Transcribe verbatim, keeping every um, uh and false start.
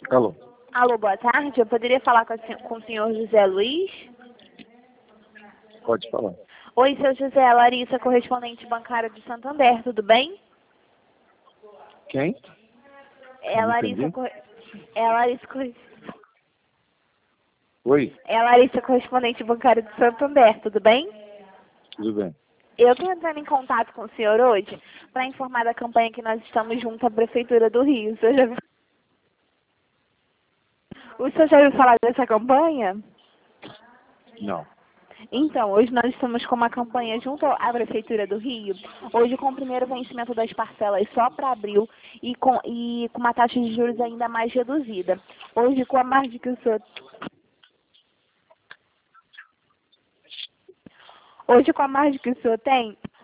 Alô? Alô, boa tarde. Eu poderia falar com, a, sen- com o senhor José Luiz? Pode falar. Oi, seu José. É Larissa, correspondente bancária do Santander. Tudo bem? Quem? É a Não Larissa, entendi. corre- é a Larissa, corre- Oi, é a Larissa, correspondente bancária do Santander. Tudo bem? tudo bem. Eu estou entrando em contato com o senhor hoje para informar da campanha que nós estamos junto à Prefeitura do Rio. O senhor já, viu- o senhor já ouviu falar dessa campanha? Não. Então, hoje nós estamos com uma campanha junto à Prefeitura do Rio, hoje com o primeiro vencimento das parcelas só para abril e com, e com uma taxa de juros ainda mais reduzida. Hoje, com a margem que o senhor... Hoje, com a margem que o senhor tem,